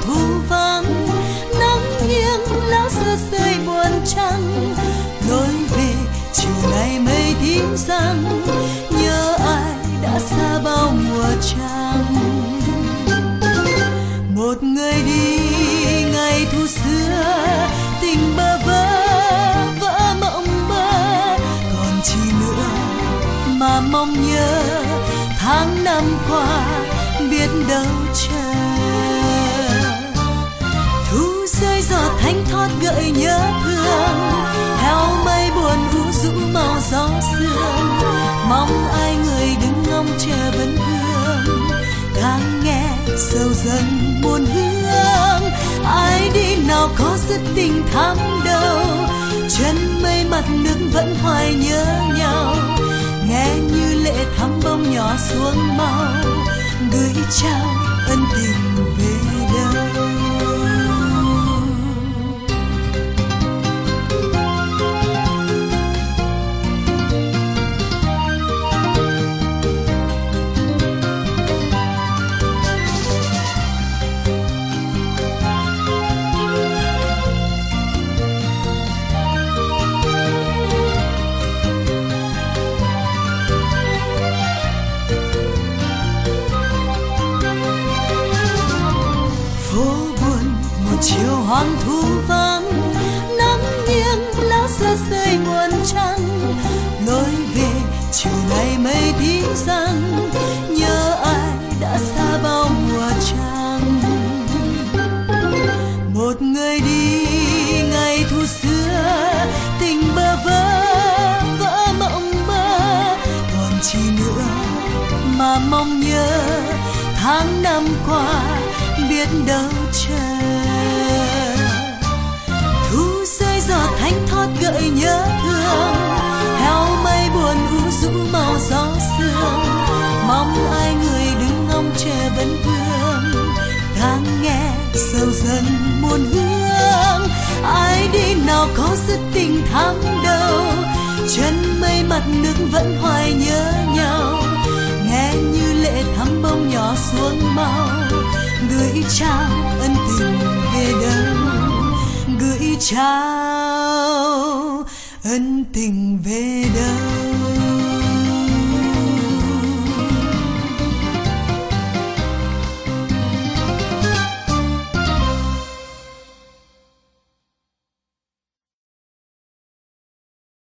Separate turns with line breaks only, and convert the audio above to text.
thu vắng, nắng nghiêng lá xưa rơi buồn trăng. Lối về chiều nay mây tím rằng nhớ ai đã xa bao mùa trăng. Một người đi ngày thu xưa, tình bơ vơ vỡ mộng mơ, còn chi nữa mà mong nhớ tháng năm qua biết đâu chờ. Thu rơi giọt thanh thoát gợi nhớ thương, heo mây buồn u rũ màu gió sương. Mong ai người đứng ngóng chờ vấn vương, càng nghe sâu dần muôn hương. Ai đi nào có dứt tình thắm đâu, chân mây mặt nước vẫn hoài nhớ nhau. Nghe như lệ thắm bông nhỏ xuống mau, gửi trao ân tình về đâu. Chiều hoang thu vắng, nắng nghiêng lá xưa rơi buồn trăng. Lối về chiều nay mây tím rằng nhớ ai đã xa bao mùa trăng. Một người đi ngày thu xưa, tình bơ vơ vỡ mộng mơ, còn chi nữa mà mong nhớ tháng năm qua biết đâu chờ. Thu rơi giọt thanh thoát gợi nhớ thương, heo mây buồn u rũ màu gió sương. Mong ai người đứng ngóng chờ vấn vương, càng nghe sâu dần muôn hương. Ai đi nào có dứt tình thắm đâu, chân mây mặt nước vẫn hoài nhớ nhau. Nghe như lệ thắm bông nhỏ xuống mau, gửi trao ân tình về đâu, gửi trao ân tình về đâu.